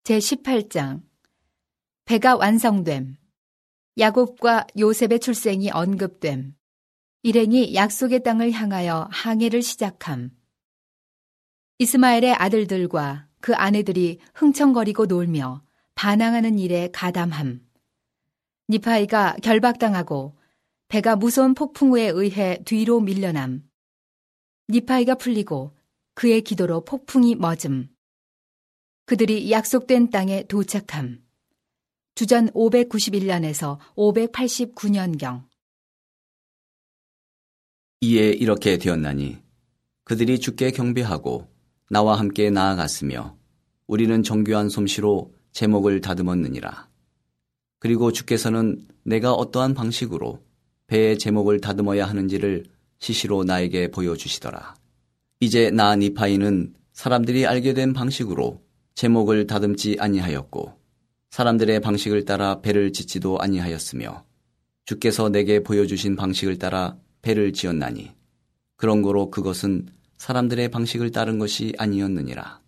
제18장 배가 완성됨. 야곱과 요셉의 출생이 언급됨. 일행이 약속의 땅을 향하여 항해를 시작함. 이스마엘의 아들들과 그 아내들이 흥청거리고 놀며 반항하는 일에 가담함. 니파이가 결박당하고 배가 무서운 폭풍우에 의해 뒤로 밀려남. 니파이가 풀리고 그의 기도로 폭풍이 멎음. 그들이 약속된 땅에 도착함. 주전 591년에서 589년경. 이에 이렇게 되었나니 그들이 주께 경배하고 나와 함께 나아갔으며 우리는 정교한 솜씨로 제목을 다듬었느니라. 그리고 주께서는 내가 어떠한 방식으로 배의 제목을 다듬어야 하는지를 시시로 나에게 보여주시더라. 이제 나 니파이는 사람들이 알게 된 방식으로 제목을 다듬지 아니하였고 사람들의 방식을 따라 배를 짓지도 아니하였으며 주께서 내게 보여주신 방식을 따라 배를 지었나니 그런 거로 그것은 사람들의 방식을 따른 것이 아니었느니라.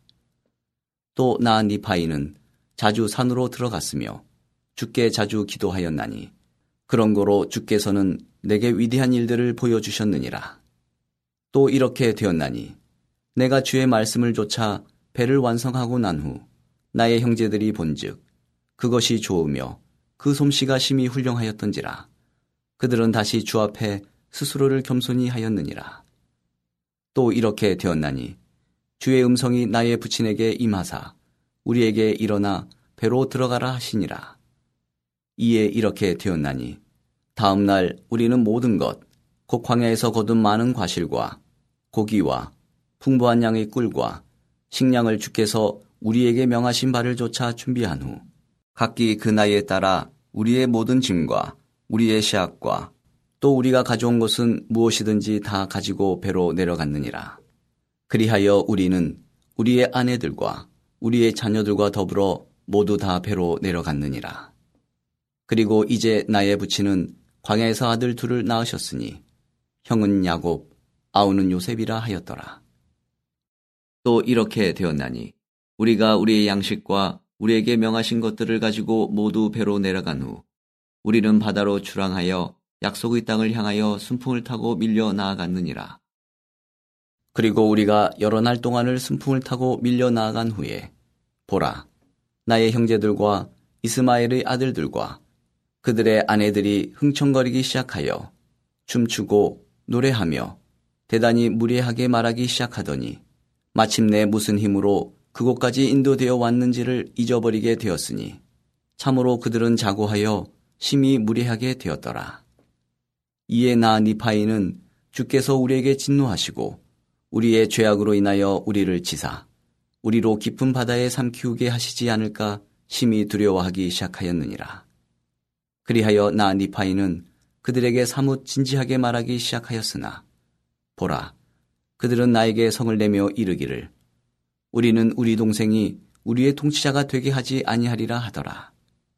또 나 니파이는 자주 산으로 들어갔으며 주께 자주 기도하였나니 그런 거로 주께서는 내게 위대한 일들을 보여주셨느니라. 또 이렇게 되었나니 내가 주의 말씀을 좇아 배를 완성하고 난 후 나의 형제들이 본즉 그것이 좋으며 그 솜씨가 심히 훌륭하였던지라. 그들은 다시 주 앞에 스스로를 겸손히 하였느니라. 또 이렇게 되었나니 주의 음성이 나의 부친에게 임하사 우리에게 일어나 배로 들어가라 하시니라. 이에 이렇게 되었나니 다음 날 우리는 모든 것 곧 광야에서 거둔 많은 과실과 고기와 풍부한 양의 꿀과 식량을 주께서 우리에게 명하신 바를 조차 준비한 후 각기 그 나이에 따라 우리의 모든 짐과 우리의 씨앗과 또 우리가 가져온 것은 무엇이든지 다 가지고 배로 내려갔느니라. 그리하여 우리는 우리의 아내들과 우리의 자녀들과 더불어 모두 다 배로 내려갔느니라. 그리고 이제 나의 부친은 광야에서 아들 둘을 낳으셨으니 형은 야곱, 아우는 요셉이라 하였더라. 또 이렇게 되었나니 우리가 우리의 양식과 우리에게 명하신 것들을 가지고 모두 배로 내려간 후 우리는 바다로 출항하여 약속의 땅을 향하여 순풍을 타고 밀려 나아갔느니라. 그리고 우리가 여러 날 동안을 순풍을 타고 밀려 나아간 후에 보라, 나의 형제들과 이스마엘의 아들들과 그들의 아내들이 흥청거리기 시작하여 춤추고 노래하며 대단히 무례하게 말하기 시작하더니 마침내 무슨 힘으로 그곳까지 인도되어 왔는지를 잊어버리게 되었으니 참으로 그들은 자고하여 심히 무례하게 되었더라. 이에 나 니파이는 주께서 우리에게 진노하시고 우리의 죄악으로 인하여 우리를 치사 우리로 깊은 바다에 삼키우게 하시지 않을까 심히 두려워하기 시작하였느니라. 그리하여 나 니파이는 그들에게 사뭇 진지하게 말하기 시작하였으나 보라, 그들은 나에게 성을 내며 이르기를 우리는 우리 동생이 우리의 통치자가 되게 하지 아니하리라 하더라.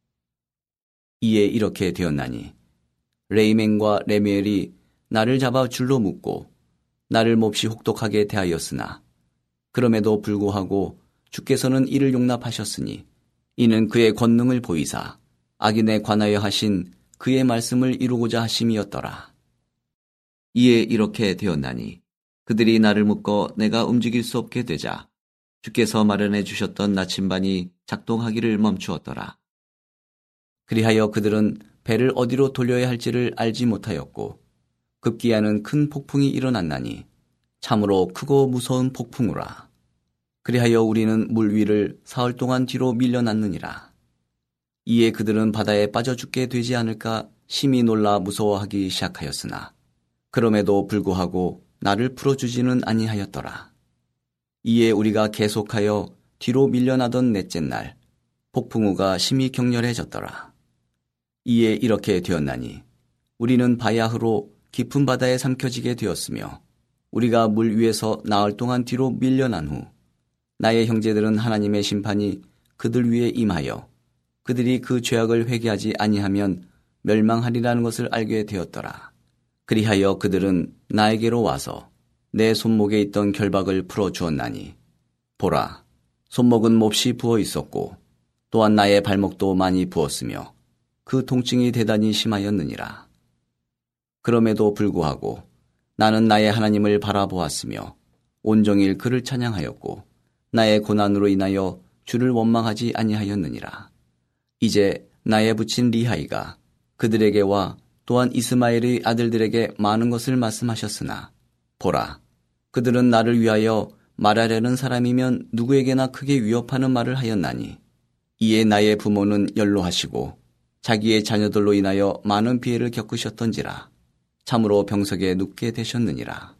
이에 이렇게 되었나니 레이멘과 레미엘이 나를 잡아 줄로 묶고 나를 몹시 혹독하게 대하였으나 그럼에도 불구하고 주께서는 이를 용납하셨으니 이는 그의 권능을 보이사 악인에 관하여 하신 그의 말씀을 이루고자 하심이었더라. 이에 이렇게 되었나니 그들이 나를 묶어 내가 움직일 수 없게 되자 주께서 마련해 주셨던 나침반이 작동하기를 멈추었더라. 그리하여 그들은 배를 어디로 돌려야 할지를 알지 못하였고 급기야는 큰 폭풍이 일어났나니 참으로 크고 무서운 폭풍우라. 그리하여 우리는 물 위를 사흘 동안 뒤로 밀려났느니라. 이에 그들은 바다에 빠져 죽게 되지 않을까 심히 놀라 무서워하기 시작하였으나 그럼에도 불구하고 나를 풀어주지는 아니하였더라. 이에 우리가 계속하여 뒤로 밀려나던 넷째 날 폭풍우가 심히 격렬해졌더라. 이에 이렇게 되었나니 우리는 바야흐로 깊은 바다에 삼켜지게 되었으며 우리가 물 위에서 나흘 동안 뒤로 밀려난 후 나의 형제들은 하나님의 심판이 그들 위에 임하여 그들이 그 죄악을 회개하지 아니하면 멸망하리라는 것을 알게 되었더라. 그리하여 그들은 나에게로 와서 내 손목에 있던 결박을 풀어 주었나니 보라, 손목은 몹시 부어 있었고 또한 나의 발목도 많이 부었으며 그 통증이 대단히 심하였느니라. 그럼에도 불구하고 나는 나의 하나님을 바라보았으며 온종일 그를 찬양하였고 나의 고난으로 인하여 주를 원망하지 아니하였느니라. 이제 나의 부친 리하이가 그들에게와 또한 이스마엘의 아들들에게 많은 것을 말씀하셨으나 보라, 그들은 나를 위하여 말하려는 사람이면 누구에게나 크게 위협하는 말을 하였나니 이에 나의 부모는 연로하시고 자기의 자녀들로 인하여 많은 피해를 겪으셨던지라 참으로 병석에 눕게 되셨느니라.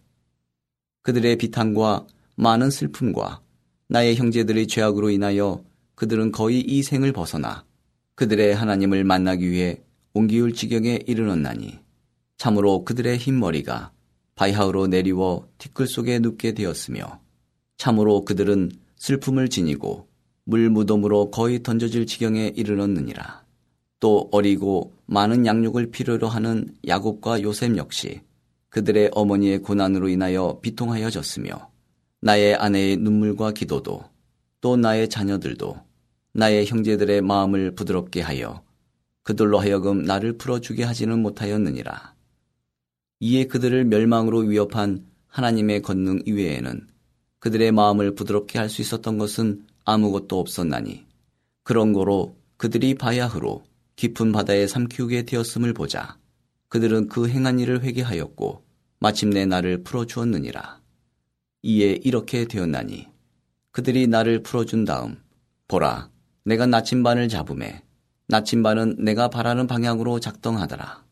그들의 비탄과 많은 슬픔과 나의 형제들의 죄악으로 인하여 그들은 거의 이 생을 벗어나 그들의 하나님을 만나기 위해 옮기울 지경에 이르렀나니 참으로 그들의 흰머리가 바야흐로 내리워 티끌 속에 눕게 되었으며 참으로 그들은 슬픔을 지니고 물 무덤으로 거의 던져질 지경에 이르렀느니라. 또 어리고 많은 양육을 필요로 하는 야곱과 요셉 역시 그들의 어머니의 고난으로 인하여 비통하여졌으며 나의 아내의 눈물과 기도도 또 나의 자녀들도 나의 형제들의 마음을 부드럽게 하여 그들로 하여금 나를 풀어주게 하지는 못하였느니라. 이에 그들을 멸망으로 위협한 하나님의 권능 이외에는 그들의 마음을 부드럽게 할 수 있었던 것은 아무것도 없었나니 그런 고로 그들이 바야흐로 깊은 바다에 삼키우게 되었음을 보자 그들은 그 행한 일을 회개하였고 마침내 나를 풀어주었느니라. 이에 이렇게 되었나니 그들이 나를 풀어준 다음 보라, 내가 나침반을 잡음에 나침반은 내가 바라는 방향으로 작동하더라.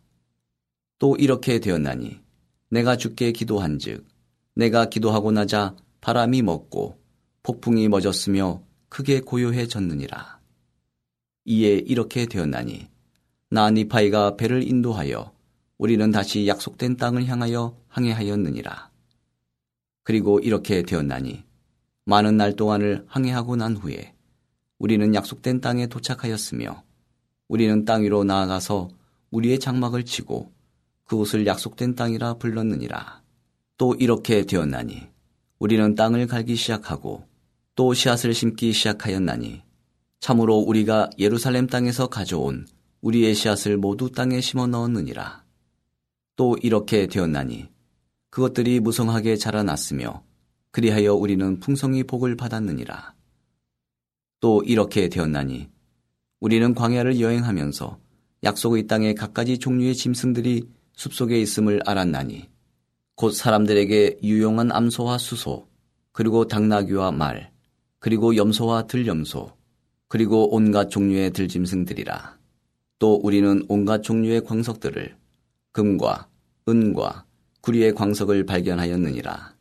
또 이렇게 되었나니 내가 주께 기도한즉 내가 기도하고 나자 바람이 멎고 폭풍이 멎었으며 크게 고요해졌느니라. 이에 이렇게 되었나니 나 니파이가 배를 인도하여 우리는 다시 약속된 땅을 향하여 항해하였느니라. 그리고 이렇게 되었나니 많은 날 동안을 항해하고 난 후에 우리는 약속된 땅에 도착하였으며 우리는 땅 위로 나아가서 우리의 장막을 치고 그곳을 약속된 땅이라 불렀느니라. 또 이렇게 되었나니 우리는 땅을 갈기 시작하고 또 씨앗을 심기 시작하였나니 참으로 우리가 예루살렘 땅에서 가져온 우리의 씨앗을 모두 땅에 심어 넣었느니라. 또 이렇게 되었나니 그것들이 무성하게 자라났으며 그리하여 우리는 풍성히 복을 받았느니라. 또 이렇게 되었나니 우리는 광야를 여행하면서 약속의 땅에 갖가지 종류의 짐승들이 숲속에 있음을 알았나니 곧 사람들에게 유용한 암소와 수소 그리고 당나귀와 말 그리고 염소와 들염소 그리고 온갖 종류의 들짐승들이라. 또 우리는 온갖 종류의 광석들을 금과 은과 구리의 광석을 발견하였느니라.